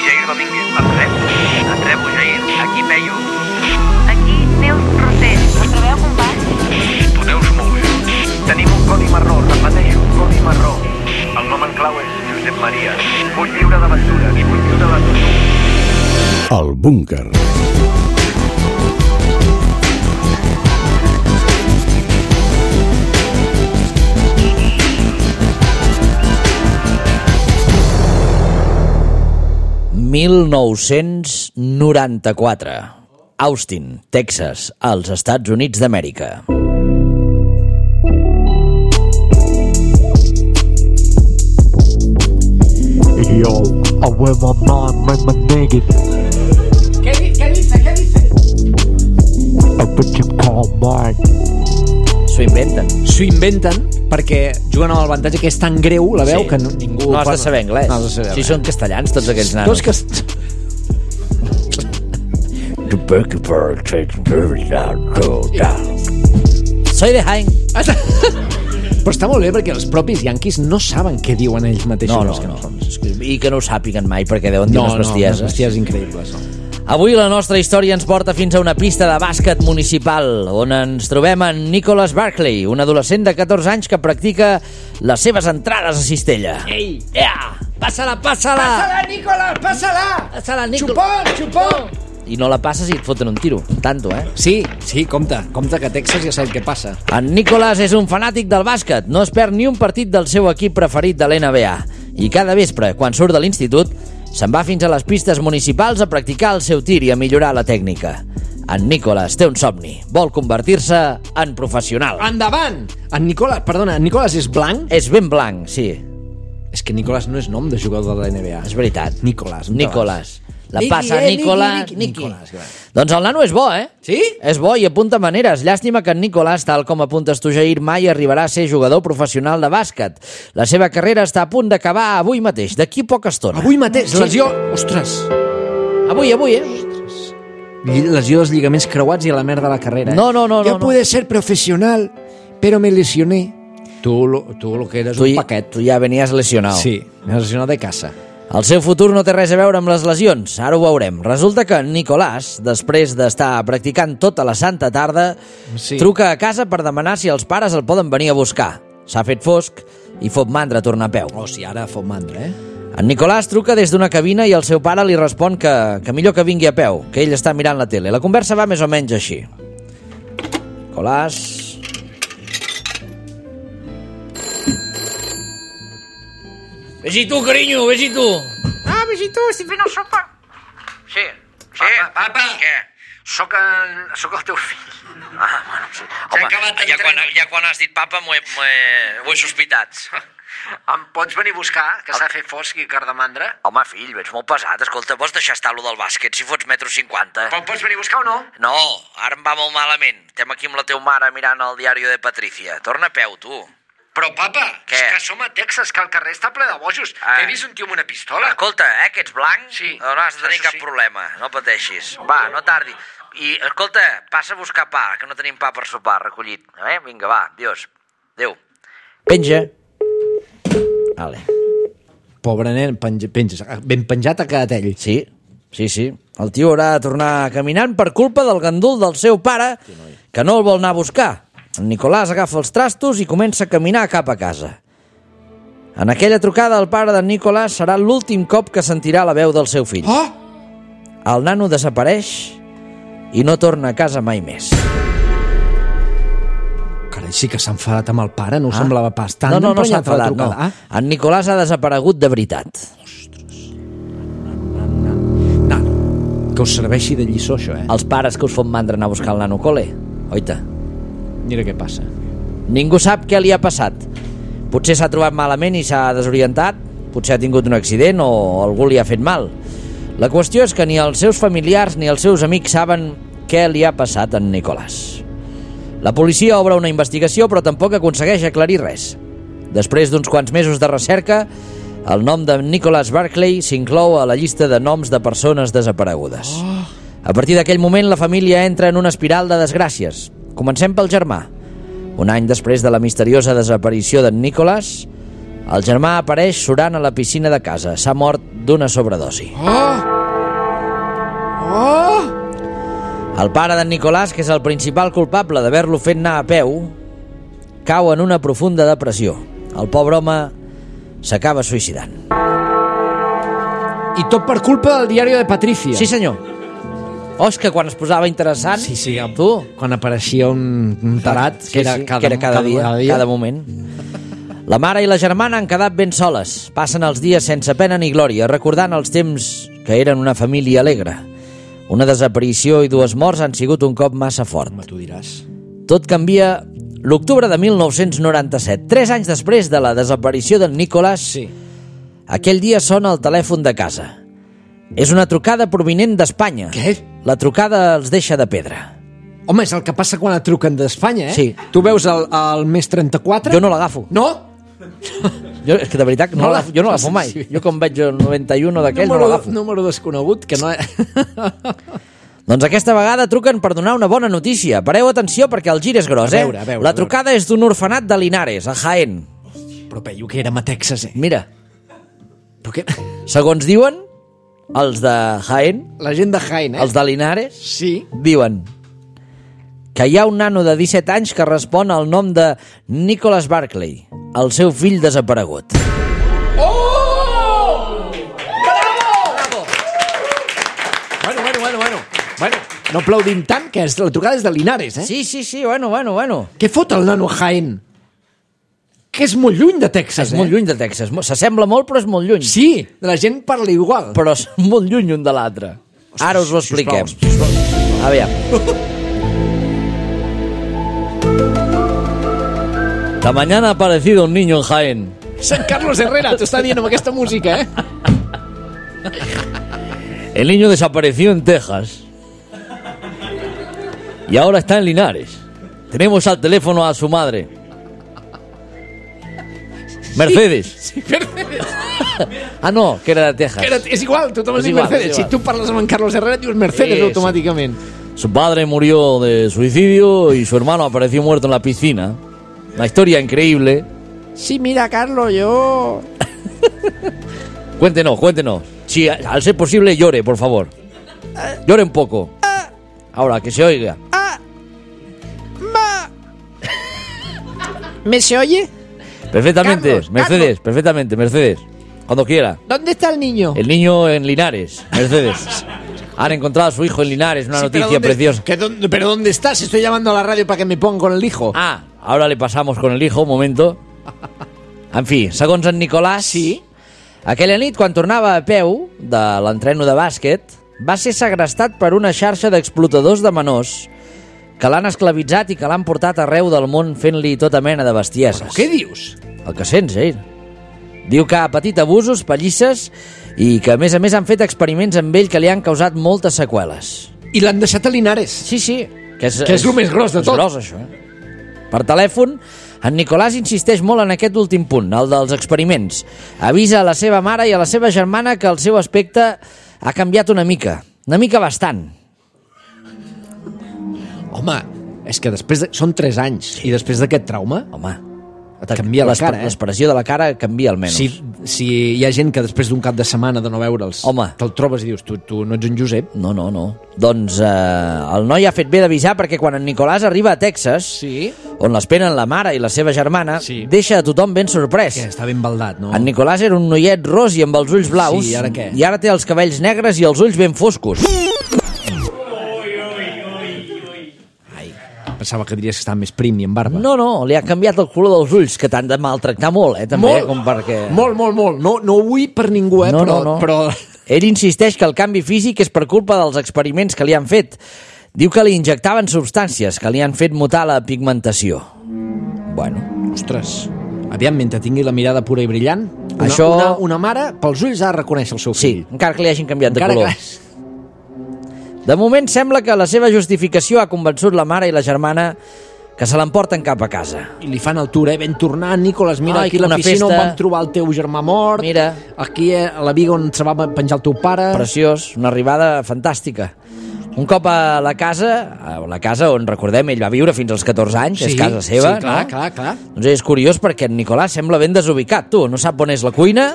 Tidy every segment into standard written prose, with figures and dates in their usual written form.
Jair Domínguez. Et rebo, Jair. Aquí Peyu. Aquí Neus Rosell. Es preveu combat? Tu Neus molt bé. Tenim un codi marró, repeteixo, codi marró. El nom en clau és Josep Maria. Vull viure d'aventures, vull viure l'aventures. El búnquer. ...1994. Austin, Texas, als Estats Units d'Amèrica. Yo, I wear my mind, make my niggas. ¿Qué dice? A bitch call Mike. S'ho inventen perquè juguen amb el avantatge que és tan greu la veu Sí. que ningú... No has de saber anglès. No has de saber Si res. són castellans, tots aquells nanos. Soy de Jaén. Però està molt bé perquè els propis yanquis no saben què diuen ells mateixos les cançons. I que no ho sàpiguen mai, perquè deuen dir unes bestieses. unes bestieses increïbles. Avui la nostra història ens porta fins a una pista de bàsquet municipal, on ens trobem en Nicholas Barkley, un adolescent de 14 anys que practica les seves entrades a cistella. Ei! Yeah! Passa-la! Passa-la, Nicolás, passa-la! Passa-la, Nicolás! Xupó! I no la passes i et foten un tiro. Tanto, eh? Sí, compte que a Texas ja sabem què passa. En Nicholas és un fanàtic del bàsquet. No es perd ni un partit del seu equip preferit de l'NBA. I cada vespre, quan surt de l'institut, se'n va fins a les pistes municipals a practicar el seu tir i a millorar la tècnica. En Nicholas té un somni. Vol convertir-se en professional. Endavant! En Nicolás és blanc? És ben blanc, sí. És que Nicolás no és nom de jugador de la NBA. És veritat. Nicolás. La passa Nicolás. Nicolás. Doncs el nano és bo, eh? Sí? És bo i apunta maneres. Llàstima que en Nicolás, tal com apuntes tu, Jair, mai arribarà a ser jugador professional de bàsquet. La seva carrera està a punt d'acabar avui mateix, d'aquí poca estona. Avui mateix, lesió... Ostres! Avui, eh? Lesió dels lligaments creuats i a la merda de la carrera. No. Yo pude ser profesional, pero me lesioné. Tu lo que eres un paquet. Tu ja venies lesionat. Sí, me lesionat de casa. El seu futur no té res a veure amb les lesions, ara ho veurem. Resulta que en Nicolás, després d'estar practicant tota la santa tarda, truca a casa per demanar si els pares el poden venir a buscar. S'ha fet fosc i fot mandra tornar a peu. Ara fot mandra, eh? En Nicolás truca des d'una cabina i el seu pare li respon que millor que vingui a peu, que ell està mirant la tele. La conversa va més o menys així. Nicolás... Ves-hi tu, carinyo, ves-hi tu. Ves-hi tu, estic fent el sopa. Sí. Papa. Què? Soc el teu fill. Bueno, sí. Home, ja quan has dit papa ho he sospitat. Em pots venir a buscar, que s'ha fet fosc i cardamandra? Home, fill, ets molt pesat. Escolta, vols deixar estar lo del bàsquet si fots 1,50 m? Però pots venir a buscar o no? No, ara em va molt malament. Estem aquí amb la teva mare mirant el diari de Patricia. Torna a peu, tu. Però, papa, és que som a Texas, que el carrer està ple de bojos. He vist un tio amb una pistola. Escolta, que ets blanc? Sí. No has de tenir cap problema, no pateixis. Va, no tardi. I, escolta, passa a buscar pa, que no tenim pa per sopar recollit. Vinga, va, adiós. Adéu. Penja. Vale. Pobre nen, penja. Ben penjat ha quedat ell. Sí. El tio haurà de tornar caminant per culpa del gandul del seu pare, que no el vol anar a buscar. En Nicolás agafa els trastos i comença a caminar cap a casa. En aquella trucada, el pare d'en Nicolás serà l'últim cop que sentirà la veu del seu fill. El nano desapareix i no torna a casa mai més. Carai, sí que s'ha enfadat amb el pare, no ho semblava pas tant. No s'ha enfadat, no. En Nicolás ha desaparegut de veritat. Que us serveixi de lliçó, això, eh? Els pares que us fot mandra anar a buscar el nano cole. Oita. Mira què passa. Ningú sap què li ha passat. Potser s'ha trobat malament i s'ha desorientat, potser ha tingut un accident o algú li ha fet mal. La qüestió és que ni els seus familiars ni els seus amics saben què li ha passat a en Nicolás. La policia obre una investigació però tampoc aconsegueix aclarir res. Després d'uns quants mesos de recerca, el nom de Nicholas Barkley s'inclou a la llista de noms de persones desaparegudes. A partir d'aquell moment la família entra en una espiral de desgràcies. Comencem pel germà. Un any després de la misteriosa desaparició d'en Nicolás, El germà apareix surant a la piscina de casa. S'ha mort d'una sobredosi. El pare d'en Nicolàs, que és el principal culpable d'haver-lo fet anar a peu, cau en una profunda depressió. El pobre home s'acaba suïcidant. I tot per culpa del diari de Patricia. Sí, senyor. Oh, és que quan es posava interessant... Sí, amb tu. Quan apareixia un tarat, que era cada dia. Cada moment. La mare i la germana han quedat ben soles. Passen els dies sense pena ni glòria, recordant els temps que eren una família alegre. Una desaparició i 2 morts han sigut un cop massa fort. Tu diràs. Tot canvia l'octubre de 1997. 3 anys després de la desaparició d'en Nicolàs, aquell dia sona el telèfon de casa. És una trucada provinent d'Espanya. Què? La trucada els deixa de pedra. Home, és el que passa quan et truquen d'Espanya, eh? Sí. Tu veus el més 34? Jo no l'agafo. No? Jo, és que de veritat, jo no l'agafo mai. Sí. Jo com veig el 91 d'aquell no l'agafo. Número desconegut, que no... Doncs aquesta vegada truquen per donar una bona notícia. Pareu atenció perquè el gir és gros, A veure. La trucada és d'un orfenat de Linares, a Jaén. Però jo que érem a Texas, eh? Mira, Però què? segons diuen, els de Jaén, La gent de Jaén, eh? els de Linares, Sí. diuen que hi ha un nano de 17 anys que respon al nom de Nicholas Barclay, el seu fill desaparegut. Oh! Bravo! Bueno, no aplaudim tant, que la trucada és de Linares, eh? Sí, bueno. Què fot el nano a Jaén? Que és molt lluny de Texas, És molt lluny de Texas. S'assembla molt, però és molt lluny. Sí, la gent parla igual. Però és molt lluny un de l'altre. Ara us ho expliquem. Aviam. Esta mañana ha aparecido un niño en Jaén. Sant Carlos Herrera t'ho està dient amb aquesta música, eh? El niño desapareció en Texas y ahora está en Linares. Tenemos al teléfono a su madre, Mercedes. Sí, Mercedes. Ah, no, que era de Texas. És igual, tothom es diu igual, Mercedes. és Si igual. tu parles amb en Carlos Herrera, dius Mercedes Sí, automàticament. Su padre murió de suicidio y su hermano apareció muerto en la piscina. Una historia increíble. Sí, mira, Carlos, yo... Cuéntenos. Si al ser posible llore, por favor. Llore un poco. Ahora, que se oiga. ¿Me se oye? Perfectamente, Carlos, Mercedes, perfectamente, Mercedes. Cuando quiera. ¿Dónde está el niño? El niño en Linares, Mercedes. Han encontrado a su hijo en Linares, una noticia preciosa. ¿Pero dónde estás? Estoy llamando a la radio para que me pongan con el hijo. Ah, ahora le pasamos con el hijo, un momento. En fi, segons en Nicolàs, Sí. aquella nit, quan tornava a peu de l'entreno de bàsquet, va ser segrestat per una xarxa d'explotadors de menors que l'han esclavitzat i que l'han portat arreu del món fent-li tota mena de bestieses. Què dius? El que sents, ell. Diu que ha patit abusos, pallisses i que, a més han fet experiments amb ell que li han causat moltes seqüeles. I l'han deixat a Linares. Sí. Que és el més gros de tot. És gros, això, Per telèfon, en Nicolàs insisteix molt en aquest últim punt, el dels experiments. Avisa a la seva mare i a la seva germana que el seu aspecte ha canviat una mica bastant. Home, és que són 3 anys. I després d'aquest trauma... Home, Et canvia la cara, eh? L'expressió de la cara canvia almenys. Si hi ha gent que després d'un cap de setmana de no veure'ls, Home, te'l trobes i dius, tu no ets en Josep? No. Doncs el noi ha fet bé d'avisar perquè quan en Nicolàs arriba a Texas, on l'esperen la mare i la seva germana, deixa a tothom ben sorprès. Que està ben baldat, no? En Nicolàs era un noiet ros i amb els ulls blaus. Sí, i ara què? I ara té els cabells negres i els ulls ben foscos. Pensava que diries que estava més prim i amb barba. No, li ha canviat el color dels ulls, que t'han de maltractar molt, també, molt, com perquè... Molt. No ho vull per ningú, però... Ell insisteix que el canvi físic és per culpa dels experiments que li han fet. Diu que li injectaven substàncies que li han fet mutar la pigmentació. Bueno. Ostres, aviam, mentre tingui la mirada pura i brillant, una mare pels ulls ha de reconèixer el seu fill. Sí, encara que li hagin canviat de color. De moment sembla que la seva justificació ha convençut la mare i la germana que se l'emporten cap a casa. I li fan el tour, ben tornant, Nicolàs, mira, aquí a la piscina on vam trobar el teu germà mort, mira, aquí a la viga on se va penjar el teu pare... Preciós, una arribada fantàstica. Un cop a la casa on, recordem, ell va viure fins als 14 anys, és casa seva, sí, clar, no? clar. Doncs és curiós perquè en Nicolàs sembla ben desubicat, tu. No sap on és la cuina,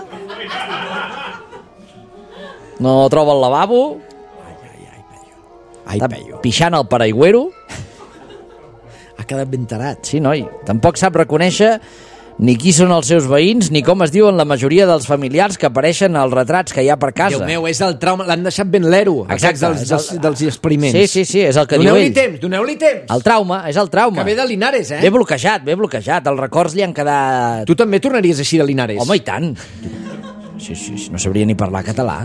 no troba el lavabo, està pixant el paraigüero. Ha quedat ben tarat. Sí, noi. Tampoc sap reconèixer ni qui són els seus veïns, ni com es diuen la majoria dels familiars que apareixen als retrats que hi ha per casa. Déu meu, és el trauma, l'han deixat ben l'ero, exacte, dels experiments. Sí, és el que diu ell. Doneu-li temps. El trauma, és el trauma. Que ve de Linares, Ve bloquejat. Els records li han quedat... Tu també tornaries així de Linares? Home, i tant. Sí, no sabria ni parlar català.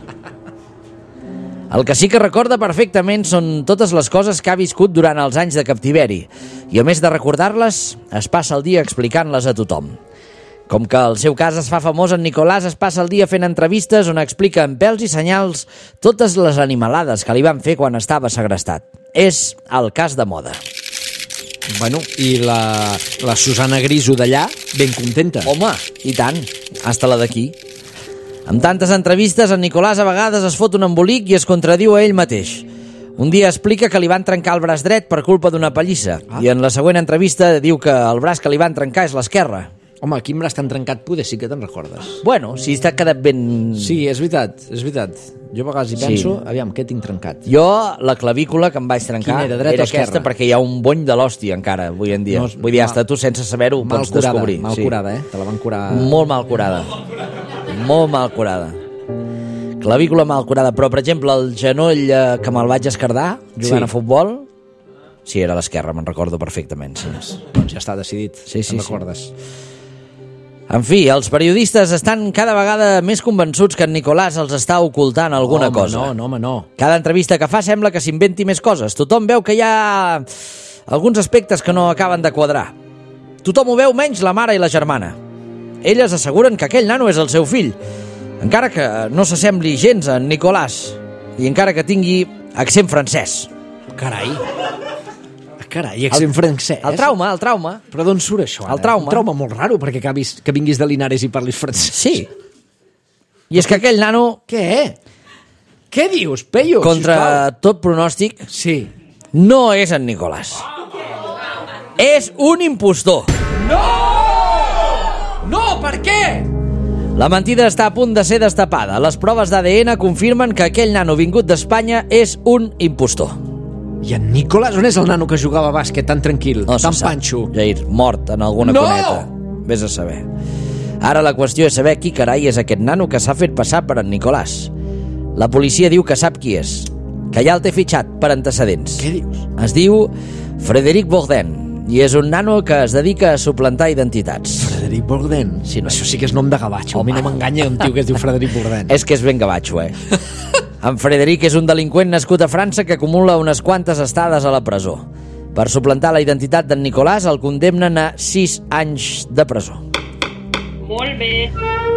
El que sí que recorda perfectament són totes les coses que ha viscut durant els anys de captiveri. I a més de recordar-les, es passa el dia explicant-les a tothom. Com que el seu cas es fa famós, en Nicolàs es passa el dia fent entrevistes on explica amb pèls i senyals totes les animalades que li van fer quan estava segrestat. És el cas de moda. Bueno, i la Susana Griso d'allà, ben contenta. Home, i tant, hasta la d'aquí. Amb tantes entrevistes, en Nicolàs a vegades es fot un embolic i es contradiu a ell mateix. Un dia explica que li van trencar el braç dret per culpa d'una pallissa, i en la següent entrevista diu que el braç que li van trencar és l'esquerre. Home, quin braç t'han trencat, poder sí que te'n recordes. Bueno, si t'ha quedat ben... Sí, és veritat. Jo a vegades hi penso, aviam, què tinc trencat? Jo, la clavícula que em vaig trencar era aquesta, perquè hi ha un bony de l'hòstia encara, avui en dia. Vull dir, hasta tu sense saber-ho ho pots descobrir. Mal curada, Te la van curar... Molt mal curada. Molt mal curada. Clavícula mal curada. Però, per exemple, el genoll que me'l vaig esquerdar jugant a futbol, sí, era l'esquerra, me'n recordo perfectament. Sí. Doncs ja està decidit, te'n recordes. En fi, els periodistes estan cada vegada més convençuts que en Nicolàs els està ocultant alguna cosa. No. Cada entrevista que fa sembla que s'inventi més coses. Tothom veu que hi ha alguns aspectes que no acaben de quadrar. Tothom ho veu menys la mare i la germana. Elles asseguren que aquell nano és el seu fill, encara que no s'assembli gens a en Nicolàs i encara que tingui accent francès. Carai, accent francès. El trauma. Però d'on surt això, ara? El trauma. Un trauma molt raro, perquè que vinguis de Linares i parlis francès. Sí. I és que aquell nano... Què dius, Peyu? Contra tot pronòstic, sí, no és en Nicolàs. És un impostor. No, per què? La mentida està a punt de ser destapada. Les proves d'ADN confirmen que aquell nano vingut d'Espanya és un impostor. I en Nicolàs, on és el nano que jugava a bàsquet tan tranquil, no tan panxo? Jair, mort en alguna cuneta. Vés a saber. Ara la qüestió és saber qui carai és aquest nano que s'ha fet passar per en Nicolàs. La policia diu que sap qui és, que ja el té fitxat per antecedents. Què dius? Es diu Frédéric Bourdin i és un nano que es dedica a suplantar identitats. Frédéric Bourdin? Sí, no. Això sí que és nom de gavatxo. A mi no m'enganya un tio que es diu Frédéric Bourdin. És que és ben gavatxo, En Frédéric és un delinqüent nascut a França que acumula unes quantes estades a la presó. Per suplantar la identitat d'en Nicolàs el condemnen a 6 anys de presó. Molt bé.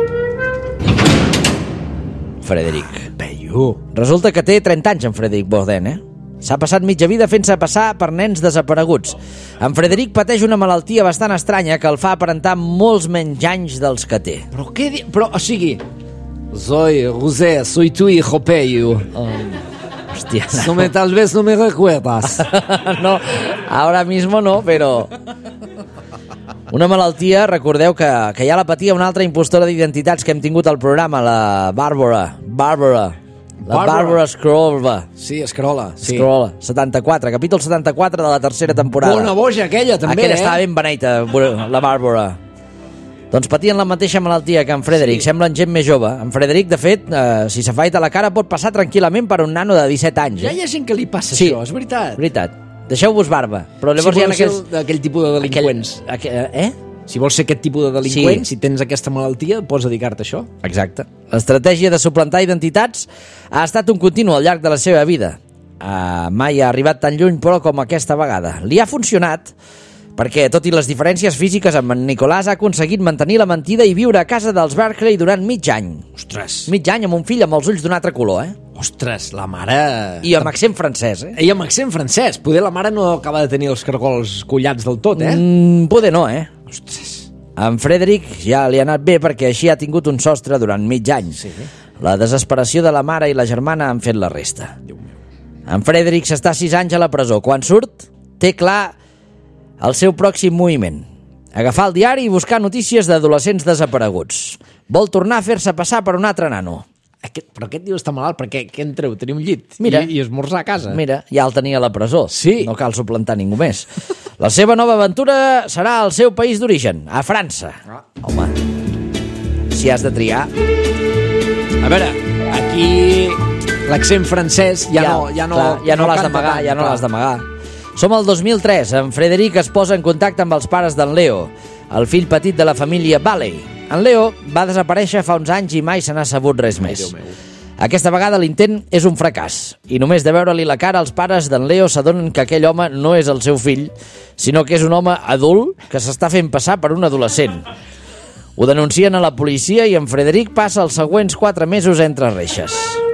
Frédéric. Peyu. Resulta que té 30 anys en Frédéric Bourdin, S'ha passat mitja vida fent-se passar per nens desapareguts. En Frédéric pateix una malaltia bastant estranya que el fa aparentar molts menys anys dels que té. Però què dius? Però, o sigui... Soy José, soy tu hijo, Peyu. Hostia, tal vez no me recuerdas. No, ahora mismo no, pero... Una malaltia, recordeu que ja la patia una altra impostora d'identitats que hem tingut al programa, la Bàrbara. La Bàrbara Scrolla. Sí, Scrolla. Sí. Scrolla, 74, capítol 74 de la tercera temporada. Bona boja aquella, també, Aquella estava ben beneita, la Bàrbara. Doncs patien la mateixa malaltia que en Frédéric, semblen gent més jove. En Frédéric, de fet, si s'afaita la cara pot passar tranquil·lament per un nano de 17 anys. Ja hi ha gent que li passa això, és veritat. Veritat. Deixeu-vos barba. Però llavors si hi ha aquells... d'aquell tipus de delinqüents. Si vols ser aquest tipus de delinqüent, si tens aquesta malaltia, pots dedicar-te a això. Exacte. L'estratègia de suplantar identitats ha estat un continu al llarg de la seva vida. Mai ha arribat tan lluny, però, com aquesta vegada. Li ha funcionat perquè, tot i les diferències físiques, amb en Nicolàs ha aconseguit mantenir la mentida i viure a casa dels Berkeley durant mig any. Ostres! Mig any amb un fill amb els ulls d'un altre color, Ostres, la mare... I amb accent francès, I amb accent francès. Poder la mare no acaba de tenir els cargols collats del tot, Poder no, Ostres. En Frédéric ja li ha anat bé perquè així ha tingut un sostre durant mig any. Sí. La desesperació de la mare i la germana han fet la resta. Déu meu. En Frederic s'està 6 anys a la presó. Quan surt, té clar el seu pròxim moviment. Agafar el diari i buscar notícies d'adolescents desapareguts. Vol tornar a fer-se passar per un altre nano. Però aquest tio està malalt, perquè què en treu? Tenir un llit i esmorzar a casa. Mira, ja el tenia a la presó. Sí. No cal suplantar ningú més. La seva nova aventura serà al seu país d'origen, a França. Home, si has de triar... A veure, aquí l'accent francès ja no l'has d'amagar, ja no l'has d'amagar. Som al 2003. En Frederic es posa en contacte amb els pares d'en Leo, el fill petit de la família Valley. En Leo va desaparèixer fa uns anys i mai se n'ha sabut res més. Aquesta vegada l'intent és un fracàs i només de veure-li la cara als pares d'en Leo s'adonen que aquell home no és el seu fill, sinó que és un home adult que s'està fent passar per un adolescent. Ho denuncien a la policia i en Frederic passa els següents 4 mesos entre reixes.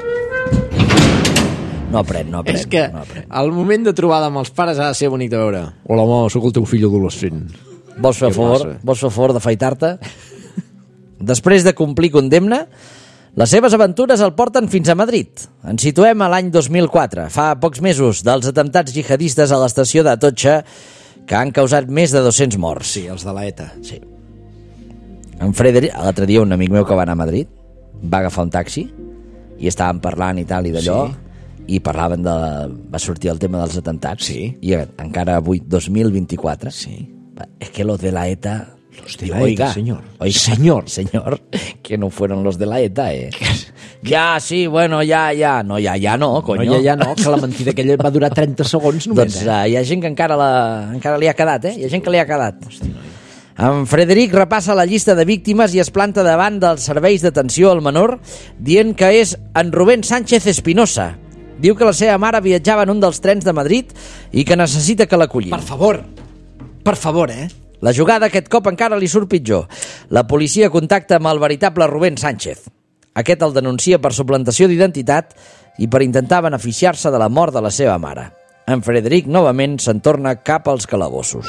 No aprèn. És que el moment de trobada amb els pares ha de ser bonic de veure. Hola, home, sóc el teu fill adolescent. Vols fer el favor d'afaitar-te? Després de complir condemna, les seves aventures el porten fins a Madrid. Ens situem a l'any 2004, fa pocs mesos, dels atemptats jihadistes a l'estació d'Atocha que han causat més de 200 morts. Sí, els de la ETA. Sí. En Frederic, l'altre dia un amic meu que va anar a Madrid, va agafar un taxi i estàvem parlant i tal i d'allò, i parlaven de... va sortir el tema dels atemptats, i encara avui, 2024, es que los de la ETA... Los de la ETA, señor. Señor, que no fueron los de la ETA, Ya, sí, bueno, ya. No, ya no, coño. No, ja no, que la mentida aquella va durar 30 segons només. Doncs hi ha gent que encara li ha quedat, Hi ha gent que li ha quedat. En Frederic repassa la llista de víctimes i es planta davant dels serveis d'atenció al menor dient que és en Rubén Sánchez Espinosa. Diu que la seva mare viatjava en un dels trens de Madrid i que necessita que l'acollin. Per favor, La jugada aquest cop encara li surt pitjor. La policia contacta amb el veritable Rubén Sánchez. Aquest el denuncia per suplantació d'identitat i per intentar beneficiar-se de la mort de la seva mare. En Frederic, novament, se'n torna cap als calabossos.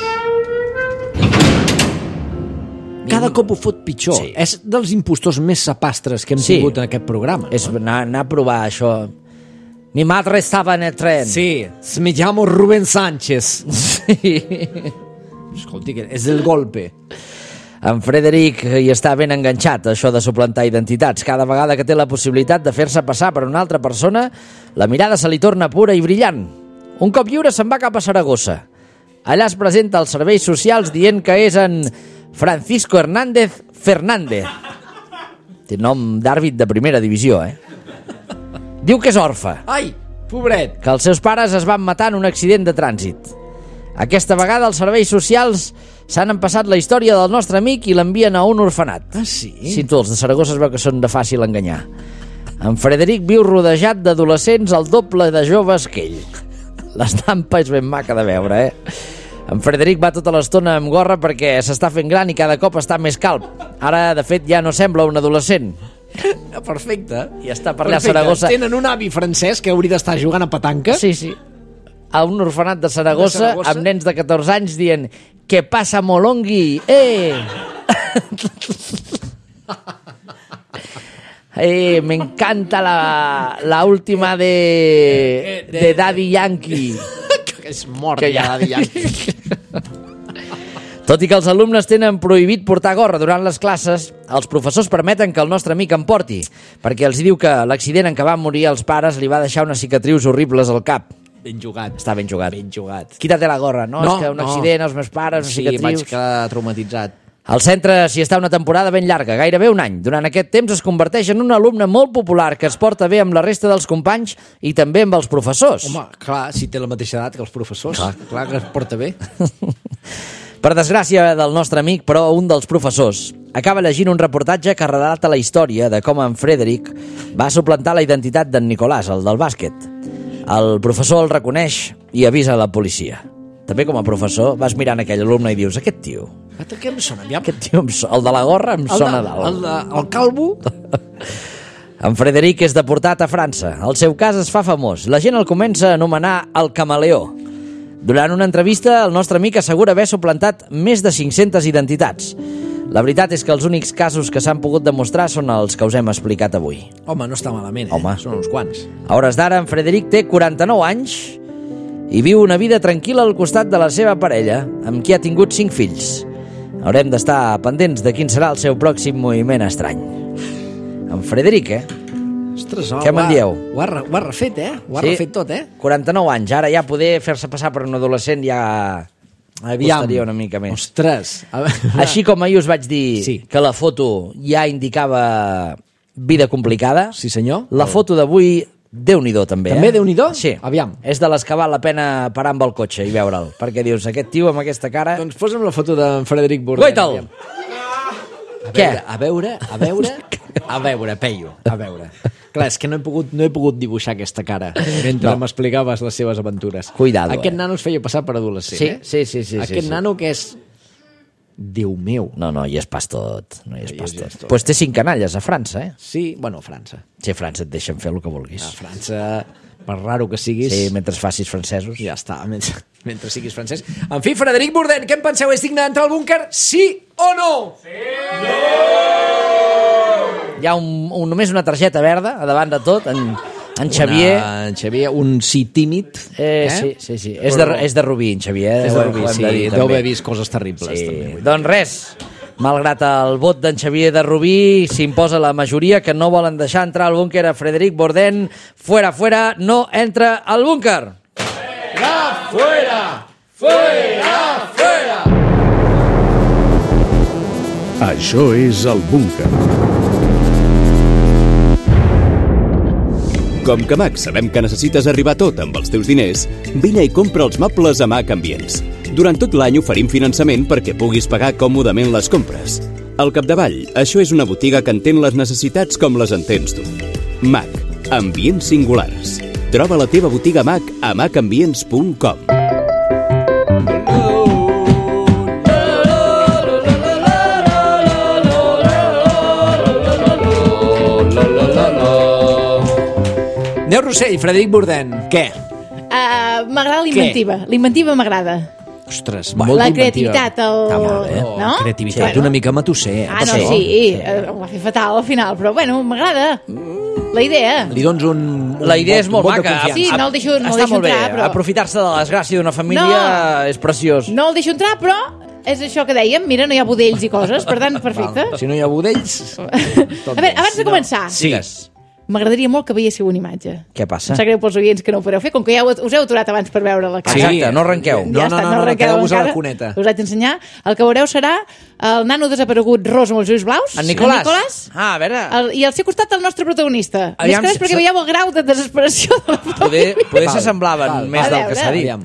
Cada cop ho fot pitjor. Sí. És dels impostors més sapastres que hem tingut en aquest programa. És anar a provar això. Mi madre estava en el tren. Sí, me llamo Rubén Sánchez. Sí. Escolti, és el golpe. En Frederic hi està ben enganxat, això de suplantar identitats. Cada vegada que té la possibilitat de fer-se passar per una altra persona, la mirada se li torna pura i brillant. Un cop lliure se'n va cap a Saragossa. Allà es presenta als serveis socials dient que és en Francisco Hernández Fernández. Té nom d'àrbit de primera divisió, Diu que és orfe. Ai, pobret. Que els seus pares es van matar en un accident de trànsit. Aquesta vegada els serveis socials s'han empassat la història del nostre amic i l'envien a un orfenat. Ah, sí? Sí, tu, els de Saragossa es veu que són de fàcil enganyar. En Frederic viu rodejat d'adolescents al doble de joves que ell. L'estampa és ben maca de veure, En Frederic va tota l'estona amb gorra perquè s'està fent gran i cada cop està més calb. Ara, de fet, ja no sembla un adolescent. Perfecte. I està per allà a Saragossa. Tenen un avi francès que hauria d'estar jugant a petanca. Sí. A un orfenat de Saragossa amb nens de 14 anys dient «Que passa, Molongui? Me encanta la última de Daddy Yankee». Que és mort ja Daddy Yankee. Tot i que els alumnes tenen prohibit portar gorra durant les classes, els professors permeten que el nostre amic en porti, perquè els diu que l'accident en què van morir els pares li va deixar unes cicatrius horribles al cap. Ben jugat. Està ben jugat. Ben jugat. Quítate la gorra, no? És que un accident, els meus pares, unes cicatrius... Sí, vaig quedar traumatitzat. Al centre s'hi està una temporada ben llarga, gairebé un any. Durant aquest temps es converteix en un alumne molt popular que es porta bé amb la resta dels companys i també amb els professors. Home, clar, si té la mateixa edat que els professors. Clar que es porta bé. Per desgràcia del nostre amic, però, un dels professors acaba llegint un reportatge que relata la història de com en Frederic va suplantar la identitat d'en Nicolàs, el del bàsquet. El professor el reconeix i avisa la policia. També com a professor vas mirant aquell alumne i dius, aquest tio... Què em sona? Aquest tio, el de la gorra em sona dalt. El calvo? En Frederic és deportat a França. El seu cas es fa famós. La gent el comença a anomenar el camaleó. Durant una entrevista, el nostre amic assegura haver suplantat més de 500 identitats. La veritat és que els únics casos que s'han pogut demostrar són els que us hem explicat avui. Home, no està malament, Home. Són uns quants. A hores d'ara, en Frederic té 49 anys i viu una vida tranquil·la al costat de la seva parella, amb qui ha tingut 5 fills. Haurem d'estar pendents de quin serà el seu pròxim moviment estrany. En Frederic, Ostres, Què me'n dieu? Ho ha refet, Ho ha refet tot, 49 anys, ara ja poder fer-se passar per un adolescent ja... costaria una mica més. Ostres. Així com ahir us vaig dir Sí. que la foto ja indicava vida complicada, Sí, senyor. la foto d'avui, Déu-n'hi-do també. També Déu-n'hi-do? Sí. Aviam. És de les que val la pena parar amb el cotxe i veure'l, perquè dius, aquest tio amb aquesta cara... Doncs posa'm la foto d'en Frederic Bourdin. Guaita'l! Què? A veure, Peyu, a veure. Clar, és que no he pogut dibuixar aquesta cara mentre m'explicaves les seves aventures. Cuidado, Aquest nano es feia passar per adolescent, Sí. Aquest nano que és... Déu meu. No, hi és pas tot. No hi és pas hi és tot. tot. Pues té 5 canalles a França, Sí, bueno, a França. Sí, a França et deixen fer el que vulguis. A França, per raro que siguis... Sí, mentre facis francesos. Ja està, mentre siguis francès. En fi, Frederic Bourdin, què en penseu? És digne d'entrar al búnquer? Sí o no? Hi ha només una targeta verda a davant de tot, en Xavier. En Xavier, un sí tímid. Sí. És de Rubí, en Xavier. És de Rubí, sí. Deu també. haver vist coses terribles, Sí. també. Doncs res, malgrat el vot d'en Xavier de Rubí, s'imposa la majoria que no volen deixar entrar al búnquer a Frederic Bourdin. Fuera, no entra al búnquer. Fuera! Això és el búnquer. Com que a Mac sabem que necessites arribar a tot amb els teus diners, vine i compra els mobles a Mac Ambients. Durant tot l'any oferim finançament perquè puguis pagar còmodament les compres. Al capdavall, això és una botiga que entén les necessitats com les entens tu. Mac, ambients singulars. Troba la teva botiga Mac a macambients.com. Neu Rossell, Frederic Bourdin, què? M'agrada l'inventiva. L'inventiva m'agrada. Ostres, La creativitat, Està molt bé. No? Creativitat, Bueno. una mica matusser. Ah, no, sí, ho va fer fatal al final, però bueno, m'agrada. La idea. Li dones un La idea és molt vot de maca. confiança. Sí, no el deixo Està molt bé. entrar, però... Aprofitar-se de la desgràcia d'una família és preciós. No el deixo entrar, però és això que dèiem. Mira, no hi ha budells i coses, per tant, perfecte. Si no hi ha budells... A veure, abans de començar, m'agradaria molt que veiéssiu una imatge. Què passa? Em sap greu pels oients que no ho podeu fer, com que ja us heu aturat abans per veure la cara. Exacte, no arrenqueu. No, arrenqueu quedeu-vos a la encara. cuneta. Us haig d'ensenyar. El que veureu serà el nano desaparegut ros amb els ulls blaus. En Nicolàs. En Nicolàs. Ah, a veure... I al seu costat el nostre protagonista. Aviam, Més que res perquè veieu el grau de desesperació de la Poder s'assemblaven més del que s'ha dit. Aviam.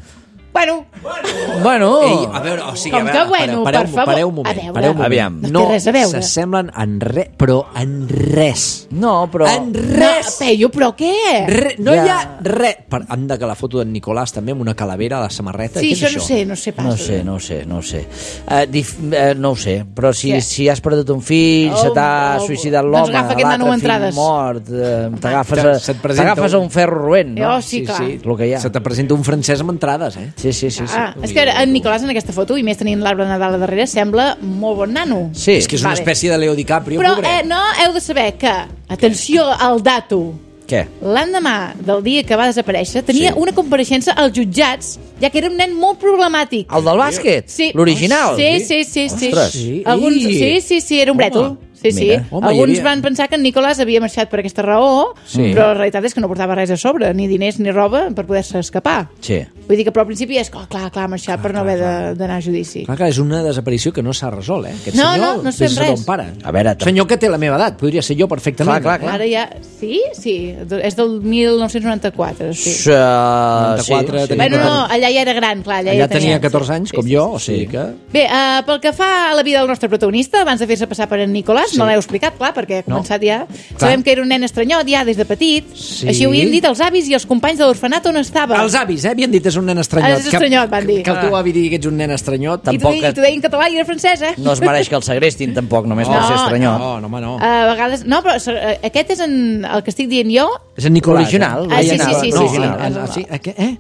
Bueno, Ei, a veure, o sigui, Com a que veure, bueno, pareu, per favor. pareu un moment, A veure. pareu un moment. Aviam. No té res a veure. S'assemblen en res, però en res. No, però... En res! Peyu, però què? No hi Ja. ha res. Anda, que la foto d'en Nicolàs també amb una calavera a la samarreta. Sí, Què és això no sé pas. No ho sé. No ho sé, però Què? si has perdut un fill, se t'ha suïcidat l'home, Doncs agafa aquest nano l'altre fill entrades. mort, Se't presenta t'agafes a un ferro roent, no? Oh, sí, clar. el que hi ha. Se te presenta un francès amb entrades, Sí. És que en Nicolàs en aquesta foto, i més tenint l'arbre de Nadal a darrere, sembla molt bon nano. Sí. És que és una Vale. espècie de Leo DiCaprio, Però pobret. no, heu de saber que, atenció al dato, Què? l'endemà del dia que va desaparèixer tenia una compareixença als jutjats, ja que era un nen molt problemàtic. El del bàsquet? Sí. L'original? Sí. Ostres. Alguns, sí, era un brètol. Sí. Mira. Home, Alguns hi havia- van pensar que en Nicolàs havia marxat per aquesta raó, però la realitat és que no portava res a sobre, ni diners ni roba per poder-se escapar. Sí. Vull dir que però al principi és clar, ha marxat per no haver d'anar a judici. Clar, és una desaparició que no s'ha resolt, Aquest No, senyor, no sabem vés a res. d'on para. A veure, Senyor que té la meva edat, podria ser jo perfectament. Clar. Ara ja... Sí, és del 1994, sí. Sí. 94, tenia Bueno, no, allà ja era gran, clar. Allà Ella tenia 14 anys, com jo, o sigui que... Bé, pel que fa a la vida del nostre protagonista, abans de fer-se passar per en Nicolàs, no l'heu explicat, clar, perquè ha començat ja. Sabem que era un nen estranyot ja des de petit. Sí. Així ho havien dit els avis i els companys de l'orfenat on estava. Els avis, havien dit és un nen estranyot. És estranyot, van dir. Que el teu avi digui que ets un nen estranyot. I t'ho deia en català i era francès, No es mereix que el segrestin, tampoc, només per No, ser estranyot. No, home, no. A vegades... No, però aquest és el que estic dient jo. És en Nicolàs. L'original. Ah, sí. No, l'original. sí. sí.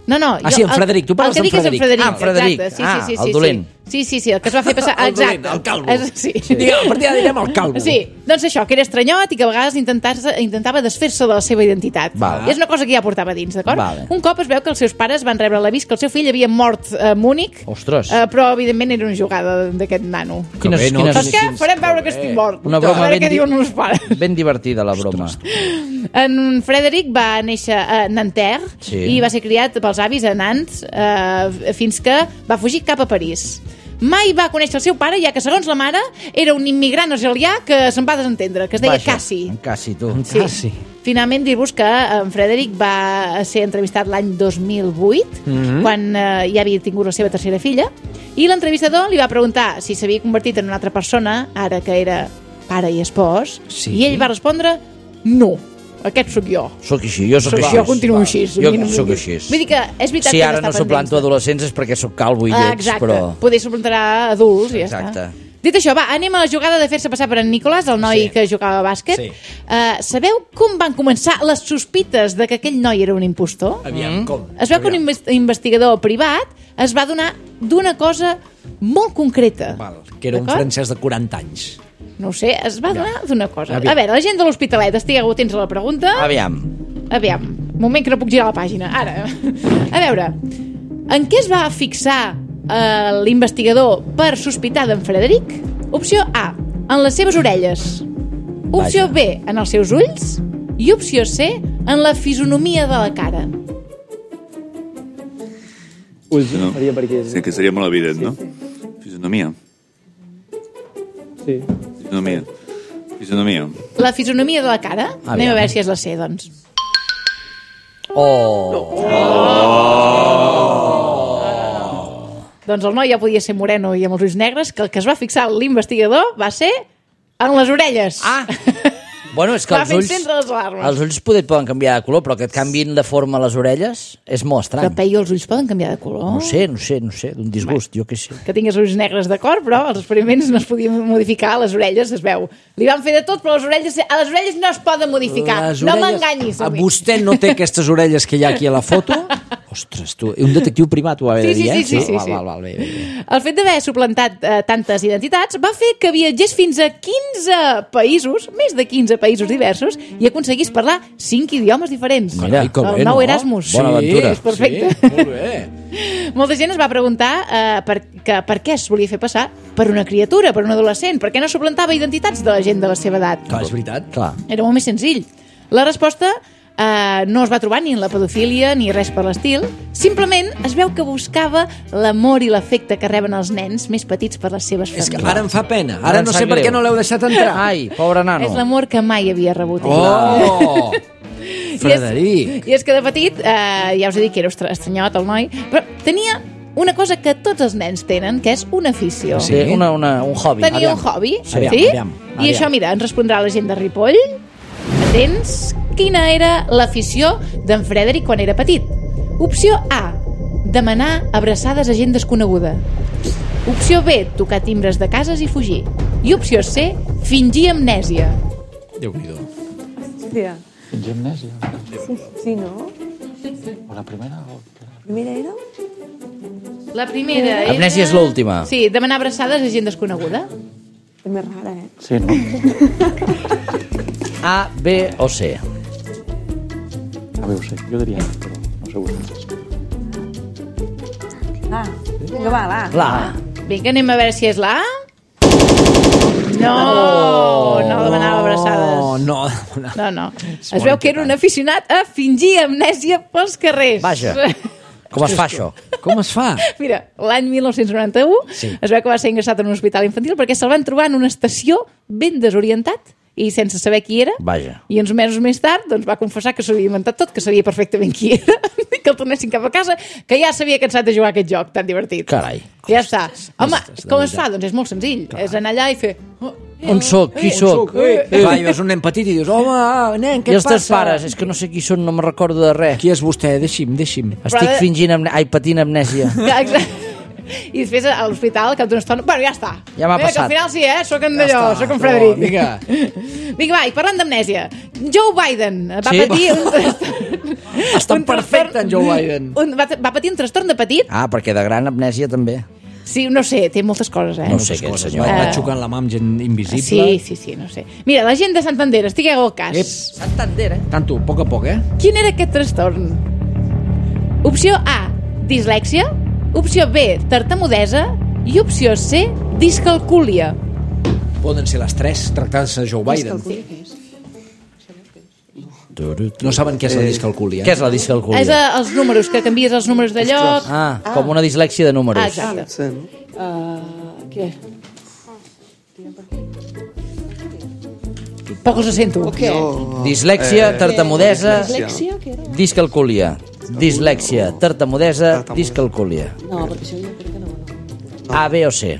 No, sí, en Frederic, tu parles d'en Frederic. En Frederic. Exacte. El dolent. Sí, el que es va fer passar... El Exacte. dolent, el calvo. Sí. A partir d'ara direm el calvo. Sí, doncs això, que era estranyot i que a vegades intentava desfer-se de la seva identitat. Val. I és una cosa que ja portava dins, d'acord? Vale. Un cop es veu que els seus pares van rebre l'avís que el seu fill havia mort a Múnich, Ostres. però evidentment era una jugada d'aquest nano. Quines- Saps què? Farem veure que estic mort. Una broma a veure què diuen els pares. ben divertida, la broma. En Frederic va néixer a Nanterre i va ser criat pels avis a Nantes fins que va fugir cap a París. Mai va conèixer el seu pare, ja que, segons la mare, era un immigrant argelià que se'n va desentendre, que es deia Cassi. Cassi, tu. Sí. Finalment, dir-vos que en Frederic va ser entrevistat l'any 2008, quan ja havia tingut la seva tercera filla, i l'entrevistador li va preguntar si s'havia convertit en una altra persona, ara que era pare i espòs, i ell va respondre no. Aquest sóc jo. Soc així, jo soc així. Jo continuo així. Jo soc així. Vull dir que és veritat si que ara no suplanto adolescents és perquè sóc calvo i lleig, exacte. però... Poder suplantarà adults i ja Exacte. està. Dit això, va, anem a la jugada de fer-se passar per en Nicolàs, el noi que jugava a bàsquet. Sabeu com van començar les sospites de que aquell noi era un impostor? Aviam, com? Es veu que un investigador privat es va donar d'una cosa molt concreta. Val, que era un D'acord? francès de 40 anys. No ho sé, es va donar d'una cosa. Aviam. A veure, la gent de l'Hospitalet, estigueu atents a la pregunta. Aviam. Moment que no puc girar la pàgina. Ara. A veure, en què es va fixar l'investigador per sospitar d'en Frederic? Opció A, en les seves orelles. Opció B, en els seus ulls. I opció C, en la fisonomia de la cara. Ulls, no? Sí, que seria molt evident, no? Fisonomia. Sí. Fisonomia. La fisonomia de la cara? Anem a veure si és la C, doncs. Doncs el noi ja podia ser moreno i amb els ulls negres, que el que es va fixar l'investigador va ser en les orelles. Bueno, és que Va els fent ulls... encendre les alarmes. Els ulls poden canviar de color, però que et canviïn de forma les orelles és molt Que estrany. Peyu, els ulls poden canviar de color? No sé, d'un disgust, jo què sé. Que tingués ulls negres, d'acord, però els experiments no es podien modificar, les orelles es veu. Li van fer de tot, però a les orelles no es poden modificar. No m'enganyis a mi. Vostè no té aquestes orelles que hi ha aquí a la foto? Ostres, tu, un detectiu privat ho va haver de dir, eh? Sí. Val, bé. El fet d'haver suplantat tantes identitats va fer que viatgés fins a 15 països, més de 15 països diversos, i aconseguís parlar 5 idiomes diferents. Mira, que bé, el nou no? Erasmus. Bona aventura. És perfecte. Sí, molt bé. Molta gent es va preguntar per què es volia fer passar per una criatura, per un adolescent, per què no suplantava identitats de la gent de la seva edat. Clar, és veritat. Clar. Era molt més senzill. La resposta no es va trobar ni en la pedofília ni res per l'estil. Simplement es veu que buscava l'amor i l'afecte que reben els nens més petits per les seves És que famílies. ara em fa pena. Ara Ara em no sap sé per què greu. no l'heu deixat entrar. Ai, pobre nano. És l'amor que mai havia rebut. Oh! Frederic. I és que de petit, ja us he dit que era estranyot el noi, però tenia una cosa que tots els nens tenen, que és una afició. Sí, un hobby. Tenia un hobby, Aviam, sí? aviam. I això, mira, ens respondrà la gent de Ripoll. Atents. Quina era l'afició d'en Frederic quan era petit? Opció A, demanar abraçades a gent desconeguda. Opció B, tocar timbres de cases i fugir. I opció C, fingir amnèsia. Déu-n'hi-do. Hòstia. Fingir amnèsia. Sí, no? O la primera o... Primera era? La primera era... Amnèsia és l'última. Sí, demanar abraçades a gent desconeguda. És més rara, eh? Sí, no? A, B o C. A veure, sé, jo diria, però no sé vostès. Ah, vinga, va, va. La A. Vinga, anem a veure si és la A. No, no demanava abraçades. No. Es veu que era un aficionat a fingir amnèsia pels carrers. Vaja. Com es fa això? Com es fa? Mira, l'any 1991 es veu que va ser ingressat en un hospital infantil perquè se'l van trobar en una estació ben desorientat i sense saber qui era. Vaja. I uns mesos més tard doncs, va confessar que s'havia inventat tot, que sabia perfectament qui era, i que el tornessin cap a casa, que ja s'havia cansat de jugar a aquest joc tan divertit. Carai. Ja està. Home, com es fa? Doncs és molt senzill. És anar allà i fer... On soc? Qui soc? Clar, i veus un nen petit i dius, home, nen, què I et els teus passa? pares? És que no sé qui són, no me recordo de res. Qui és vostè? Deixi'm. Estic fingint patint amnèsia. Exacte. I després a l'hospital, al cap d'una estona... Bueno, ja està. Ja m'ha Que passat. al final sí, soc en d'allò, soc en Frederic. Vinga. Vinga, va, i parlant d'amnèsia, Joe Biden va Sí? patir un trastorn... Està perfecte, en Joe Biden. Va patir un trastorn de petit? Ah, perquè de gran amnèsia també. Sí, no sé, té moltes coses, No sé què, senyor. Va xocant la mà amb gent invisible. Sí, no sé. Mira, la gent de Santander, estigueu al cas. Santander, Tanto, a poc, Quin era aquest trastorn? Opció A, dislèxia. Opció B, tartamudesa. I opció C, discalcúlia. Poden ser les tres tractades a Joe Biden. No saben què és la discalcúlia. Què és la discalcúlia? És els números, que canvies els números de lloc. Ah, com una dislèxia de números. Exacte. Què? Poc us sento. Dislèxia, tartamudesa, discalcúlia. Dislèxia, tartamudesa, discalcúlia. No, perquè això jo crec que no. A, B o C?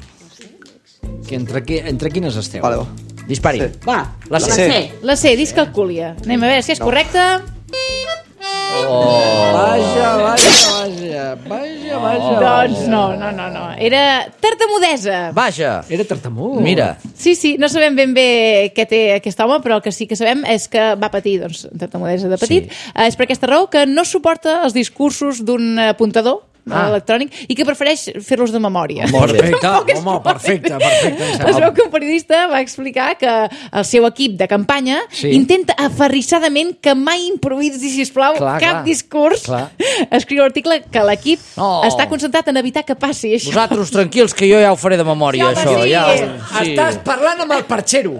Entre quines esteu? Vale, va. Dispari. Va, La C. La C, discalcúlia. Anem a veure si és correcta. Vaja. Doncs no. Era tartamudesa. Vaja. Era tartamut. Mira. Sí, no sabem ben bé què té aquest home, però el que sí que sabem és que va patir tartamudesa de petit. És per aquesta raó que no suporta els discursos d'un apuntador electrònic i que prefereix fer-los de memòria. Perfecte, home, perfecte. Es veu que un periodista va explicar que el seu equip de campanya intenta aferrissadament que mai improvisi, sisplau, cap discurs. Escriu l'article que l'equip està concentrat en evitar que passi això. Vosaltres tranquils, que jo ja ho faré de memòria, això. Estàs parlant amb el perxero.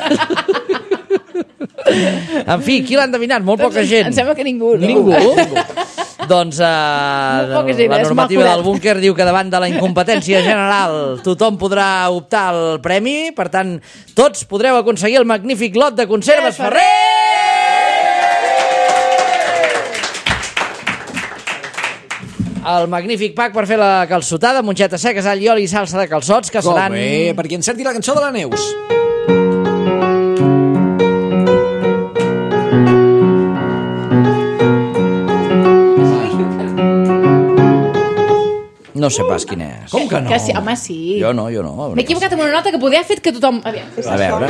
En fi, qui l'ha endevinat? Molt poca gent. Em sembla que ningú. Doncs la normativa del búnquer diu que davant de la incompetència general tothom podrà optar al premi. Per tant, tots podreu aconseguir el magnífic lot de conserves Ferrer! El magnífic pack per fer la calçotada, monxeta seca, sal i oli i salsa de calçots, que seran... Com bé, perquè encerti la cançó de la Neus. No sé pas quin és. Com que no? Que sí, home, sí. Jo no. M'he equivocat amb una nota que podia haver fet que tothom... A veure.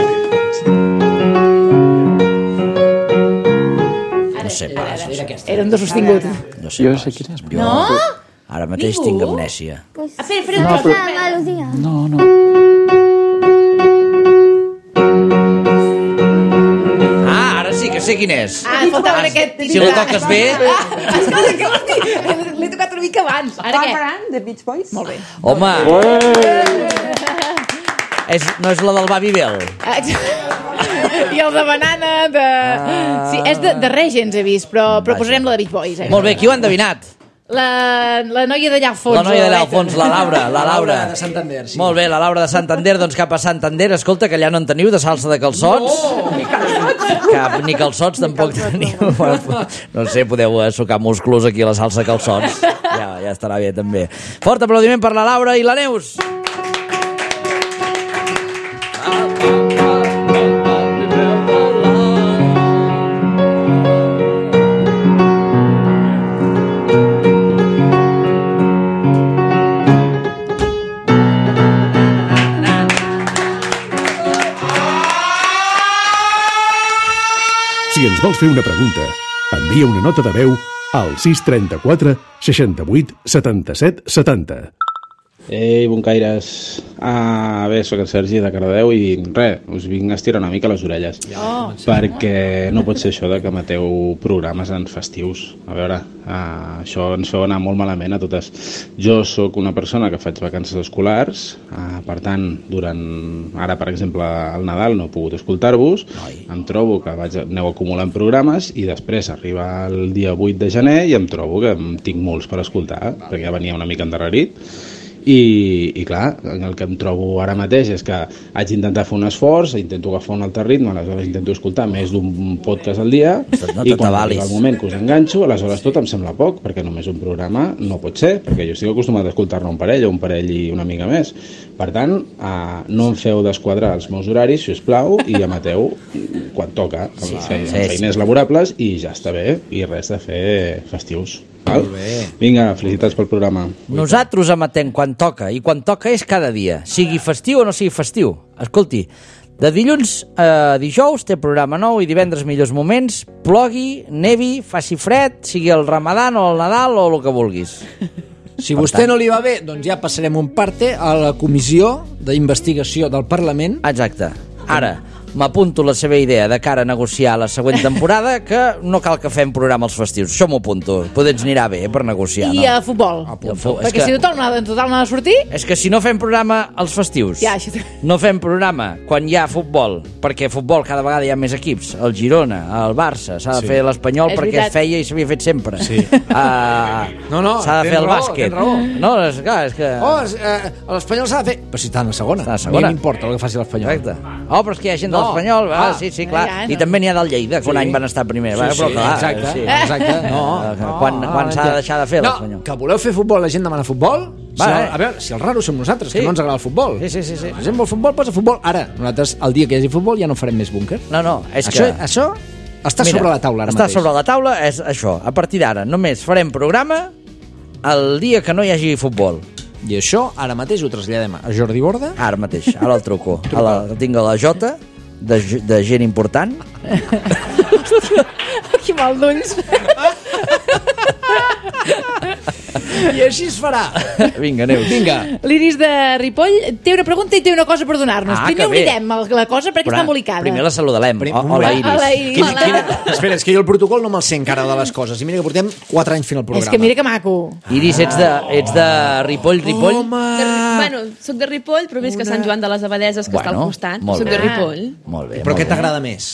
No sé pas. Era un do sostingut. No sé pas. quin és. No? Ara mateix tinc amnèsia. Espera, no, però... melodia. No. Ah, ara sí que sé quin és. faltava aquest... Si la toques bé... L'he tocat una mica abans. Ara què? The Beach Boys? Molt bé. Home! No és la del Babybel? I el de banana, de... Sí, és de Regents, he vist, però posarem la de Beach Boys. Molt bé, qui ho ha endevinat? La noia d'allà al fons. La noia d'allà al fons, la Laura. La Laura de Santander, sí. Molt bé, la Laura de Santander, doncs cap a Santander. Escolta, que allà no en teniu de salsa de calçots? No! Ni calçots tampoc teniu. No sé, podeu sucar musclos aquí a la salsa de calçots. Ja estarà bé, també. Fort aplaudiment per la Laura i la Neus. Si ens vols fer una pregunta, envia una nota de veu al 634 68 77 70. Ei, boncaires. Bé, sóc el Sergi de Cardedeu i res, us vinc a estirar una mica les orelles. Perquè no pot ser això de que emeteu programes en festius. A veure, això ens feu anar molt malament a totes. Jo sóc una persona que faig vacances escolars, per tant, ara, per exemple, al Nadal no he pogut escoltar-vos, em trobo que aneu acumulant programes i després arriba el dia 8 de gener i em trobo que en tinc molts per escoltar, perquè ja venia una mica endarrerit. I clar, el que em trobo ara mateix és que haig d'intentar fer un esforç, intento agafar un altre ritme, aleshores intento escoltar més d'un podcast al dia i quan arriba el moment que us enganxo, aleshores tot em sembla poc, perquè només un programa no pot ser, perquè jo estic acostumat a escoltar-ne un parell i una mica més. Per tant, no em feu desquadrar els meus horaris, si us plau, i emeteu quan toca, amb feines laborables, i ja està bé, i res de fer festius. Vinga, felicitats pel programa. Nosaltres emetem quan toca, i quan toca és cada dia, sigui festiu o no sigui festiu. Escolti, De dilluns a dijous té programa nou i divendres millors moments, plogui, nevi, faci fred, sigui el Ramadan o el Nadal o el que vulguis. Si vostè no li va bé, doncs ja passarem un parte a la comissió d'investigació del Parlament. Exacte. Ara, m'apunto la seva idea de cara a negociar la següent temporada, que no cal que fem programa als festius. Això m'ho apunto. Potser ens anirà bé per negociar, I no? a futbol. Perquè si tothom n'ha de sortir... És que si no fem programa als festius, no fem programa quan hi ha futbol, perquè futbol cada vegada hi ha més equips, el Girona, el Barça, s'ha de fer l'Espanyol perquè es feia i s'havia fet sempre. S'ha de fer el bàsquet. No, és que... l'Espanyol s'ha de fer... Però si està en la segona. A mi m'importa el que faci l'Espanyol. Exacte. Però és que hi ha gent de l'Espanyol, sí, clar. I també n'hi ha del Lleida, que un any van estar primer. Exacte. Quan s'ha de deixar de fer l'Espanyol? Que voleu fer futbol, la gent demana futbol? A veure, si els raros som nosaltres, que no ens agrada el futbol. Sí. Si la gent vol futbol, posa futbol. Ara, nosaltres, el dia que hi hagi futbol, ja no farem més búnquer. No, és que... Això està sobre la taula ara mateix. Està sobre la taula, és això. A partir d'ara, només farem programa el dia que no hi hagi futbol. I això, ara mateix, ho traslladem a Jordi Borda. Ara mateix, ara el truco. Tinc a la Jota, de gent important. Que mal d'ulls. I així es farà. Vinga, Neus. L'Iris de Ripoll té una pregunta i té una cosa per donar-nos. Primer oblidem la cosa perquè està embolicada. Primer la saludalem. Hola, Iris. Espera, és que jo el protocol no me'l sé encara de les coses. I mira que portem 4 anys fent el programa. És que mira que maco. Iris, ets de Ripoll? Bueno, soc de Ripoll, però visc a Sant Joan de les Abadeses, que està al costat. Soc de Ripoll. Molt bé. Però què t'agrada més?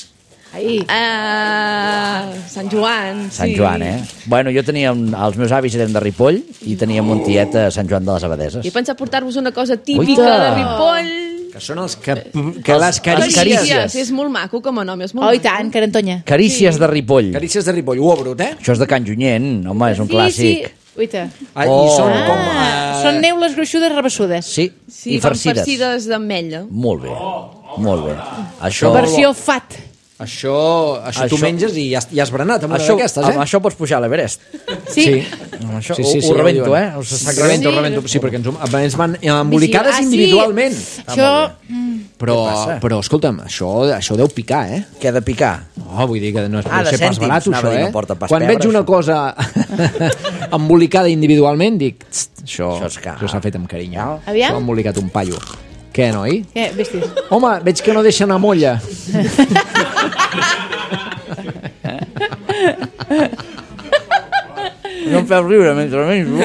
Sant Joan, sí. Sant Joan, Bueno, jo tenia... Els meus avis eren de Ripoll i teníem un tiet a Sant Joan de les Abadeses. I pensa portar-vos una cosa típica de Ripoll. Que són els que les carícies. És molt maco com a nom, és molt maco. I tant, Carantonya. Carícies de Ripoll. Carícies de Ripoll, ho brut, Això és de Can Junyent, home, és un clàssic. Uita. I són com... Són neules gruixudes rebessudes. Sí, i farcides. Farcides d'ametlla. Molt bé. Versió fat. Això tu menges i ja has berenat amb una d'aquestes, Amb això pots pujar a l'Everest. Sí. Ho rebento, Rebento, sí, perquè ens van embolicades individualment. Però, escolta'm, això deu picar, Què ha de picar? Vull dir que no deu ser pas barat, això, Quan veig una cosa embolicada individualment, dic, això s'ha fet amb carinyo. S'ha embolicat un paio. Què, noi? Què, vestis? Home, veig que no deixen a molla. No em feu riure mentre menjo.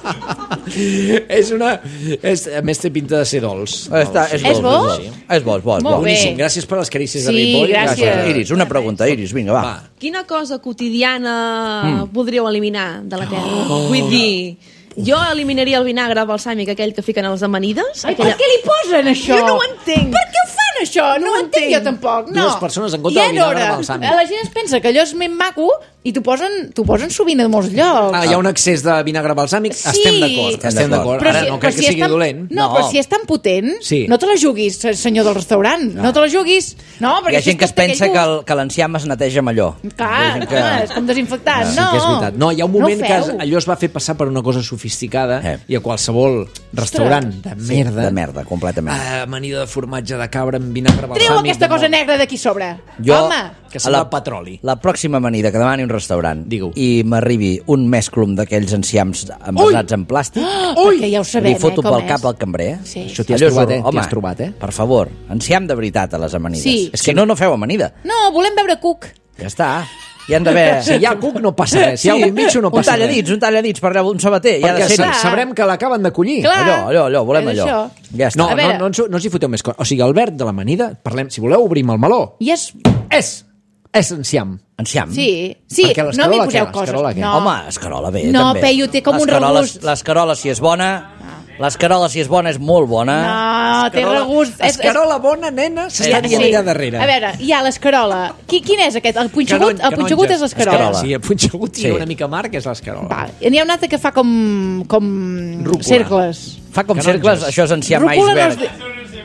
A més té pinta de ser dolç. És bo? És bo. Boníssim, gràcies per les carícies de Ripoll. Sí, gràcies. Iris, una pregunta, vinga, va. Quina cosa quotidiana podríeu eliminar de la terra? Vull dir... Jo eliminaria el vinagre balsàmic aquell que fiquen a les amanides. Per què li posen això? Jo no ho entenc. Per què ho fan això? No ho entenc jo tampoc. Dues persones en contra del vinagre balsàmic. La gent es pensa que allò és ben maco i t'ho posen sovint a molts llocs. Hi ha un excés de vinagre balsàmic, estem d'acord. Ara no crec que sigui dolent. No, però si és tan potent, no te la juguis, senyor del restaurant. No te la juguis. Hi ha gent que es pensa que l'enciam es neteja amb allò. Clar, és com desinfectant. Sí que és veritat. No, hi ha un moment que allò es va fer passar per una cosa sofisticada i a qualsevol restaurant de merda. De merda, completament. Amanida de formatge de cabra amb vinagre balsàmic. Treu aquesta cosa negra d'aquí sobre. Home! Que sembla petroli. La pròxima amanida que demani un restaurant i m'arribi un mesclum d'aquells enciams envasats en plàstic, perquè ja ho sabem, li foto pel cap al cambrer. Això t'hi has trobat, Per favor, enciam de veritat a les amanides. És que no feu amanida. No, volem veure cuc. Ja està. Hi han d'haver... Si hi ha cuc no passa res. Si hi ha un mitjo no passa res. Un talladits per un sabater. Perquè sabrem que l'acaben de collir. Allò, volem allò. Ja està. No us hi foteu més coses. O sigui, Albert, de l'amanida, parlem, si voleu obrim el meló. És enciam. Enciam? Sí. No m'hi poseu coses. Home, escarola bé, també. No, Peyu, té com un regust. L'escarola, si és bona... L'escarola, si és bona, és molt bona. No, té regust. Escarola bona, nena, s'està dient allà darrere. A veure, hi ha l'escarola. Quin és aquest? El punxegut? El punxegut és l'escarola. Sí, el punxegut i una mica marc és l'escarola. N'hi ha un altre que fa com cercles. Fa com cercles, això és enciam iceberg.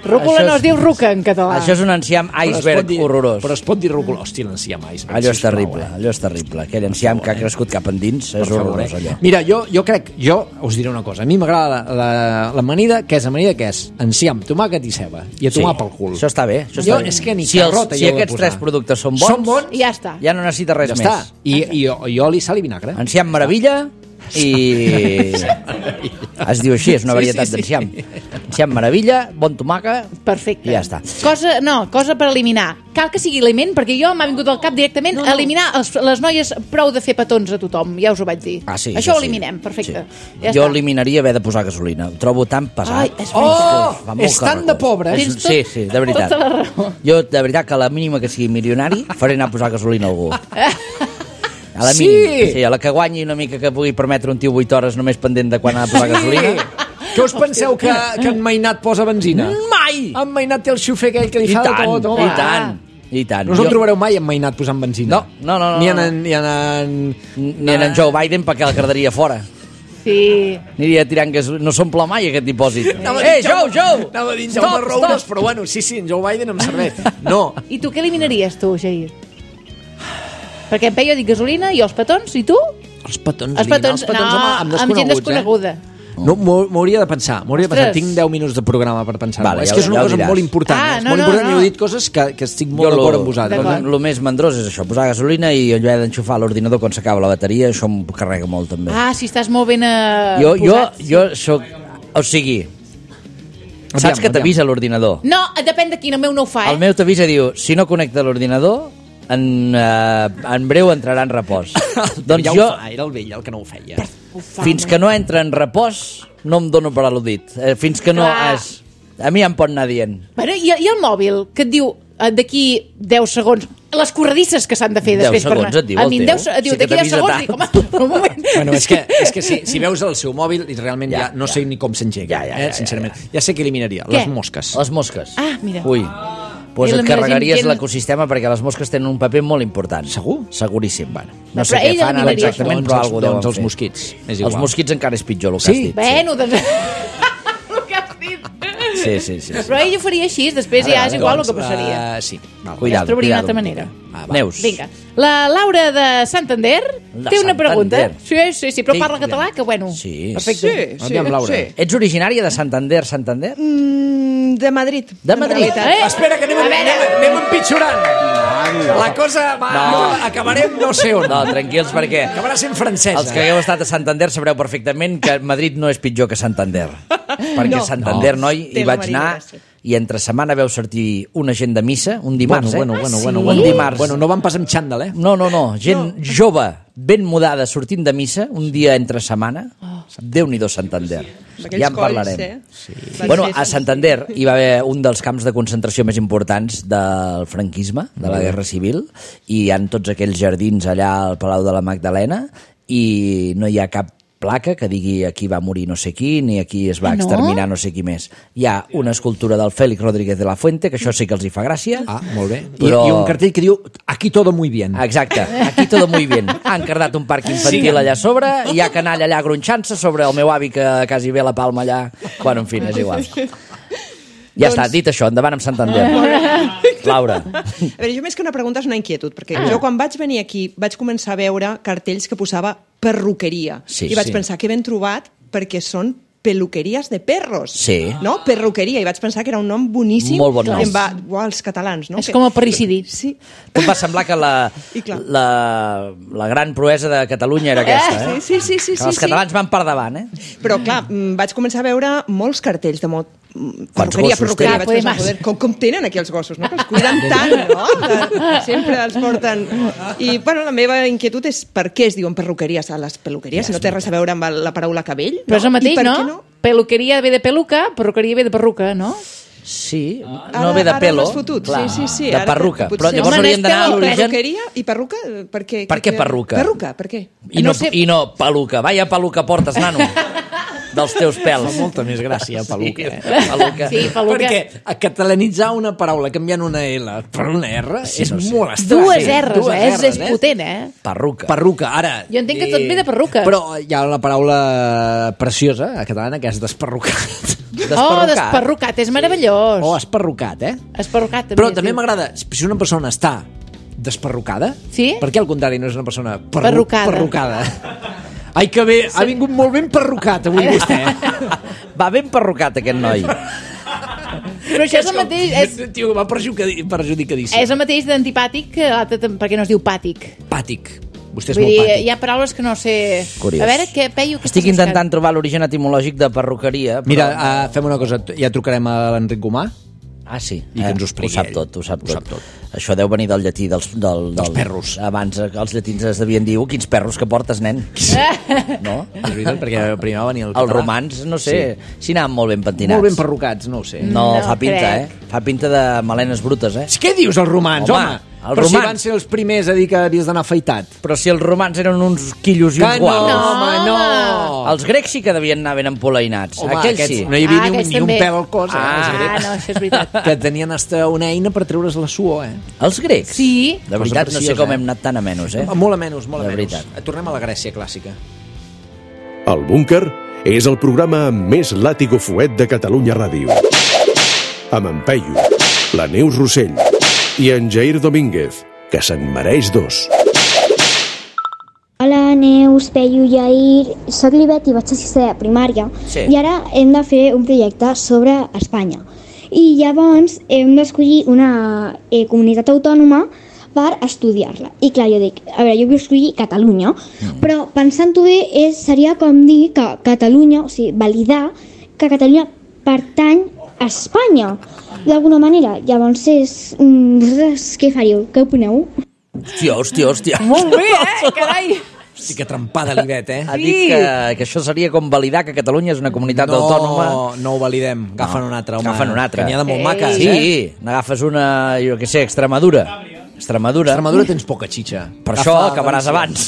Rúcula no es diu ruca en català. Això és un enciam iceberg horrorós. Però es pot dir rúcula. Hòstia, l'enciam iceberg. Allò és terrible. Aquell enciam que ha crescut cap endins és horrorós, allò. Mira, jo us diré una cosa. A mi m'agrada l'amanida, que és amanida, que és enciam, tomàquet i ceba. I a tomar pel cul. Això està bé. És que ni carrota si aquests 3 productes són bons, ja està. Ja no necessita res més. I oli, sal i vinagre. Enciam meravella i... Es diu així, és una varietat d'enciam. Enciam meravella, bon tomàquet... Perfecte. I ja està. Cosa per eliminar. Cal que sigui aliment, perquè jo m'ha vingut al cap directament eliminar les noies prou de fer petons a tothom, ja us ho vaig dir. Això ho eliminem, perfecte. Jo eliminaria haver de posar gasolina. Ho trobo tan pesat. És tan de pobre. Sí, de veritat. Tota la raó. Jo, de veritat, que a la mínima que sigui milionari, faré anar a posar gasolina a algú. A la mínima. Sí, a la que guanyi una mica que pugui permetre un tio 8 hores només pendent de quan ha de posar gasolina. Què us penseu que en Mainat posa benzina? Mai! En Mainat té el xufer aquell que li fa de tot. I tant. No us en trobareu mai en Mainat posant benzina. No. Ni en Joe Biden perquè la quedaria fora. Sí. Aniria tirant gasolina. No s'omple mai aquest dipòsit. Joe! Anava dins Jaume Roures, però bueno, sí, en Joe Biden em serveix. No. I tu què eliminaries, tu, Jair? Perquè em jo dic gasolina i els petons, i tu? Els petons amb gent desconeguda. No, m'hauria de pensar. Tinc 10 minuts de programa per pensar. Vale, és que és una cosa molt important. I heu dit coses que estic molt d'acord amb vosaltres. El més mandrós és això, posar gasolina i allò he d'enxufar l'ordinador quan s'acaba la bateria, això em carrega molt també. Si estàs molt ben posat. Jo soc... O sigui... Saps que t'avisa l'ordinador? No, depèn de quin, el meu no ho fa, El meu t'avisa, diu, si no connecta l'ordinador... En breu entrarà en repòs. Doncs jo... Era el vell el que no ho feia. Fins que no entra en repòs, no em dono per al·ludit. Fins que no és... A mi em pot anar dient. Bueno, i el mòbil, que et diu d'aquí 10 segons, les corredisses que s'han de fer després 10 segons et diu, a mi d'aquí 10 segons, dic, home, un moment. Bueno, és que si veus el seu mòbil, realment ja no sé ni com s'engega, sincerament. Ja sé què eliminaria, les mosques. Les mosques. Mira. Ui. Doncs et carregaries l'ecosistema perquè les mosques tenen un paper molt important. Segur? Seguríssim. No sé què fan ara exactament, però alguna cosa deuen fer. Els mosquits, és igual. Els mosquits encara és pitjor, el que has dit. Bueno, doncs... el que has dit. Sí. Però ell ho faria així, després ja és igual el que passaria. Sí. Cuidado. Es trobaria una altra manera. Neus. Vinga. La Laura de Santander té una pregunta. Sí, però parla català, que bueno. Sí. Perfecte. Sí. Ets originària de Santander? De Madrid. De Madrid. Espera, que anem empitjorant. La cosa va... Acabarem no sé on. No, tranquils, perquè... Acabarà sent francesa. Els que hagueu estat a Santander sabreu perfectament que Madrid no és pitjor que Santander. Perquè Santander, noi, hi vaig anar... I entre setmana veu sortir una gent de missa, un dimarts, Bueno. Un dimarts. Bueno, no van pas amb xandall, No. Gent jove, ben mudada, sortint de missa, un dia entre setmana. Déu-n'hi-do, Santander. Ja en parlarem. Bueno, a Santander hi va haver un dels camps de concentració més importants del franquisme, de la Guerra Civil, i hi ha tots aquells jardins allà al Palau de la Magdalena, i no hi ha cap placa que digui aquí va morir no sé qui, ni aquí es va exterminar no sé qui més. Hi ha una escultura del Félix Rodríguez de la Fuente, que això sí que els hi fa gràcia. Molt bé. Però... I un cartell que diu aquí todo muy bien. Exacte, aquí todo muy bien. Ha encardat un parc infantil allà a sobre, i hi ha canalla allà gronxant-se sobre el meu avi que quasi ve la palma allà. Bueno, en fi, és igual. Ja està, dit això, endavant amb Santander. Laura. A veure, jo més que una pregunta és una inquietud, perquè jo quan vaig venir aquí vaig començar a veure cartells que posava perruqueria. I vaig pensar que ben trobat perquè són peluqueries de perros. Sí. No? Perruqueria. I vaig pensar que era un nom boníssim. Molt bon nom. Els catalans, no? És com el parricidi. Sí. Em va semblar que la gran proesa de Catalunya era aquesta, Sí. Que els catalans van per davant, Però, clar, vaig començar a veure molts cartells de perruqueria. Vaig pensar, joder, com tenen aquí els gossos, no? Que els cuiden tant, no? Sempre els porten. I, bueno, la meva inquietud és per què es diuen perruqueries a les peluqueries, si no té res a veure amb la paraula cabell. Però és el mateix, no? Peluqueria ve de peluca, perruqueria ve de perruca, no? Sí, no ve de pelo. Clar, sí. De perruca. Però llavors hauríem d'anar a l'origen... Perruqueria i perruca? Per què? Per què perruca? Perruca, per què? I no peluca. Vaya peluca portes, nano. Dels teus pèls. Fa molta més gràcia, peluca. Sí, peluca. Perquè catalanitzar una paraula canviant una L per una R és molt estrany. Dues R's, és potent, Perruca. Ara... Jo entenc que tot ve de perruca. Però hi ha una paraula preciosa a catalana que és desperrucat. Desperrucat, és meravellós. Esperrucat, Esperrucat també. Però també m'agrada, si una persona està desperrucada, per què al contrari no és una persona perrucada? Ai, que bé, ha vingut molt ben perrucat avui vostè. Va ben perrucat aquest noi. Però això és el mateix... Tio, va perjudicadíssim. És el mateix d'antipàtic que l'altre, perquè no es diu pàtic. Pàtic. Vostè és molt pàtic. Hi ha paraules que no sé... Curiós. A veure, què peio... Estic intentant trobar l'origen etimològic de perruqueria. Però... Mira, fem una cosa, ja trucarem a l'Enric Gomà. Ah, sí. I que ens ho expliqui ho sap tot. Això deu venir del llatí dels perros. Abans els llatins es devien dir quins perros que portes, nen. No? És veritat, perquè primer va venir el català. Els romans, no sé, si anaven molt ben pentinats. Molt ben perrucats, no ho sé. No, fa pinta, Fa pinta de melenes brutes, Què dius, els romans, home? Però si van ser els primers a dir que havies d'anar afaitat. Però si els romans eren uns quillos i uns guaps. No. Els grecs sí que devien anar ben empolainats. Home, aquells sí. No hi havia ni un pèl al cos. No, això és veritat. Que tenien hasta una eina per treure's la suor, Els grecs? Sí. De veritat, no sé com hem anat tan a menys, Molt a menys, molt a menys. Tornem a la Grècia clàssica. El Búnquer és el programa amb més làtigo fuet de Catalunya Ràdio. Amb en Peyu, la Neus Rossell i en Jair Domínguez, que se'n mereix 2. Hola, Neus, Peyu, Jair. Soc l'Ivet i vaig a sisè de primària. Sí. I ara hem de fer un projecte sobre Espanya. I llavors hem d'escollir una comunitat autònoma per estudiar-la. I clar, jo dic, a veure, jo vull escollir Catalunya, però pensant-ho bé seria com dir que Catalunya, o sigui, validar que Catalunya pertany a Espanya, d'alguna manera. Llavors vosaltres què faríeu? Què opineu? Hòstia. Molt bé, carai! Hosti, que trempada l'Ivet, Ha dit que això seria com validar que Catalunya és una comunitat autònoma. No ho validem. Agafa'n una altra, home. Agafa'n una altra. Que n'hi ha de molt maques, Sí, n'agafes una, jo què sé, Extremadura. Extremadura tens poca xitxa. Per això acabaràs abans.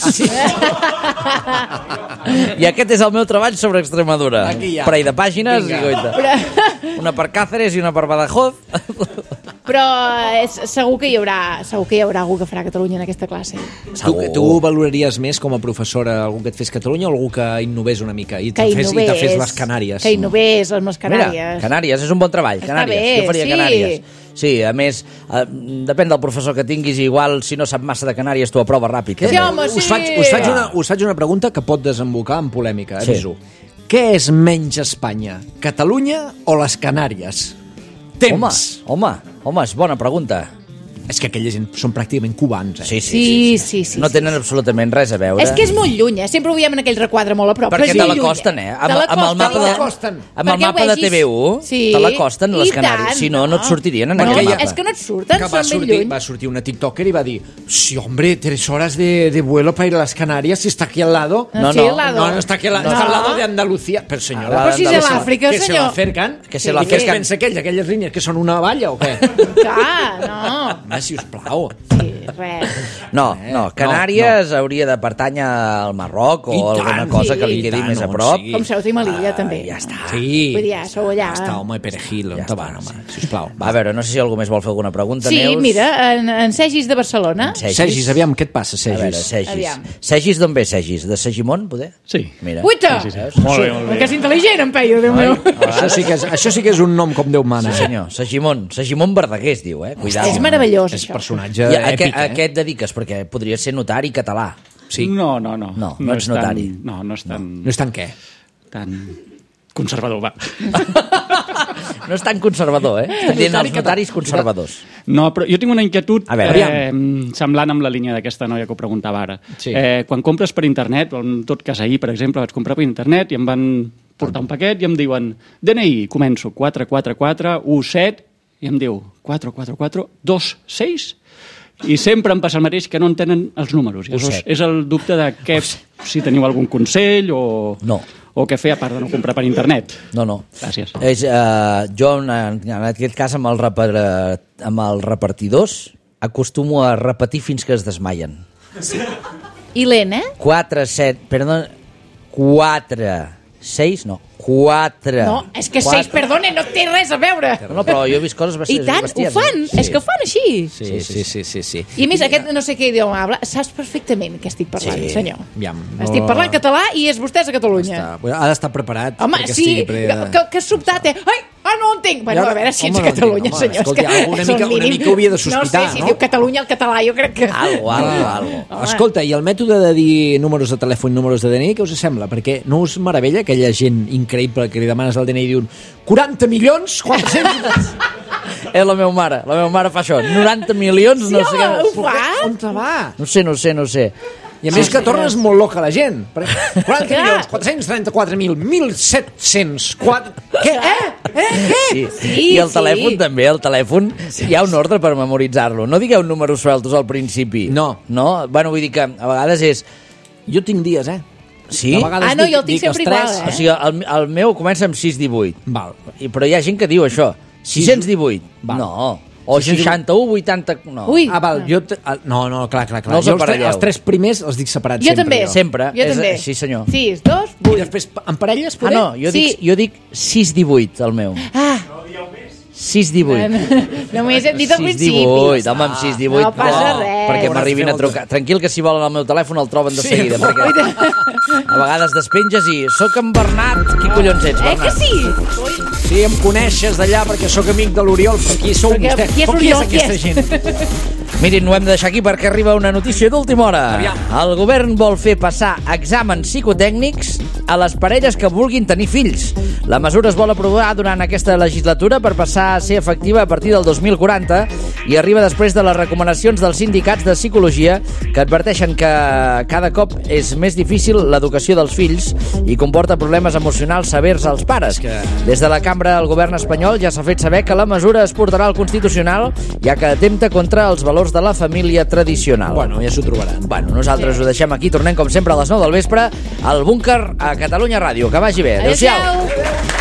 I aquest és el meu treball sobre Extremadura. Parell de pàgines i goita. Una per Cáceres i una per Badajoz. Però segur que hi haurà algú que farà Catalunya en aquesta classe. Tu valoraries més com a professora algú que et fes Catalunya o algú que innovés una mica i te fes les Canàries? Que innovés les Canàries. Mira, Canàries és un bon treball. Canàries. Jo faria Canàries. Sí, a més, depèn del professor que tinguis, igual si no sap massa de Canàries t'ho aprova ràpid. Sí, home, sí. Us faig una pregunta que pot desembocar en polèmica, aviso. Què és menys Espanya, Catalunya o les Canàries? Temps. Home, és bona pregunta. És que aquella gent són pràcticament cubans, Sí. No tenen absolutament res a veure. És que és molt lluny, sempre ho veiem en aquell requadre molt a prop. Perquè te l'acosten, Amb el mapa de TV1 te l'acosten les Canàries. Si no, no et sortirien en aquell mapa. És que no et surten, són ben lluny. Va sortir una tiktoker i va dir: sí, hombre, 3 horas de vuelo para ir a las Canarias, si está aquí al lado. No está aquí al lado, está al lado de Andalucía. Però senyora, però si és a l'Àfrica, senyor. Que se l'acerquen? Que se l'acerquen. Què es pensa aquelles línies que són una valla o què? Clar, no. Sisplau. Sí, res. No, Canàries hauria de pertànyer al Marroc o alguna cosa que li quedi més a prop. Com Ceuta i Melilla, també. Ja està. Sí. Vull dir, ja sou allà. Ja està, home, Perejil, on te van, home? Sisplau. A veure, no sé si algú més vol fer alguna pregunta, Neus. Sí, mira, en Segis de Barcelona. Segis, aviam, què et passa, Segis? A veure, Segis. Segis d'on ve, Segis? De Segimon, poder? Sí. Mira. Uita! Molt bé. Que és intel·ligent, en Peyu, Déu meu. Això sí que és un nom com Déu mana. Sí, senyor. Segimon Verdaguer es diu, Cuidado. És meravellós, això. És personatge èpic, A què et dediques? Perquè podries ser notari català. Sí. No. No ets notari. No és tan... No és tan què? Tan conservador, va. No és tan conservador, Estem dient els notaris conservadors. No, però jo tinc una inquietud semblant amb la línia d'aquesta noia que ho preguntava ara. Sí. Quan compres per internet, en tot cas ahir, per exemple, vaig comprar per internet i em van portar un paquet i em diuen DNI, començo 44417 i em diu 44426 i sempre em passa el mateix, que no entenen els números. És el dubte de què, si teniu algun consell o què fer a part de no comprar per internet. No. Gràcies. Jo, en aquest cas, amb els repartidors, acostumo a repetir fins que es desmaien. I l'N? 4, 7, perdó, 4, 6, no, 4. No, és que 6, perdone, no té res a veure. No, però jo he vist coses bestials. I tant, ho fan, és que ho fan així. Sí. I a més, aquest no sé què idioma habla, saps perfectament què estic parlant, senyor. Estic parlant català i és vostès a Catalunya. Ha d'estar preparat. Home, sí, que sobtat, no ho entenc. Bueno, a veure si ets a Catalunya, senyor. Escolta, una mica ho havia de sospitar, no? sé, si diu Catalunya al català, jo crec que... Algo. Escolta, i el mètode de dir números de telèfon i números de DNI, què us sembla? Perquè no us meravella aquella gent increïble que li demanes el DNI i diuen 40 milions 400... La meva mare fa això. 90 milions, no sé què... On te va? No sé. I a més que tornes molt loca la gent. 40 milions, 434.000, 1.704... Què? Què? I el telèfon també, hi ha un ordre per memoritzar-lo. No digueu números sueltos al principi. No. Bueno, vull dir que a vegades és... Jo tinc dies, Sí? No, jo el tinc sempre igual, O sigui, el meu comença amb 618. Val. Però hi ha gent que diu això. 618. No. O 61, 80... No. Ui. Val, no, clar. No els aparelleu. Els 3 primers els dic separats sempre. Sempre. Jo també. Sí, senyor. 6, 2, 8. I després, en parelles, poder? No, jo dic 618, el meu. 618. Només hem dit al principi. 618, home, amb 618. No passa res. Perquè m'arribin a trucar. Tranquil, que si volen el meu telèfon el troben de seguida. Perquè a vegades despenges i soc en Bernat. Qui collons ets, Bernat? Que sí? Sí, em coneixes d'allà perquè sóc amic de l'Oriol, però qui sou vostè? Qui és aquesta gent? Mirin, ho hem de deixar aquí perquè arriba una notícia d'última hora. El govern vol fer passar exàmens psicotècnics a les parelles que vulguin tenir fills. La mesura es vol aprovar durant aquesta legislatura per passar a ser efectiva a partir del 2040 i arriba després de les recomanacions dels sindicats de psicologia que adverteixen que cada cop és més difícil l'educació dels fills i comporta problemes emocionals severs als pares. Des de la cambra, el govern espanyol ja s'ha fet saber que la mesura es portarà al Constitucional, ja que atempta contra els valors de la família tradicional. Bueno, ja s'ho trobaran. Bueno, nosaltres ho deixem aquí. Tornem, com sempre, a les 9 del vespre al Búnquer a Catalunya Ràdio. Que vagi bé. Adéu-siau.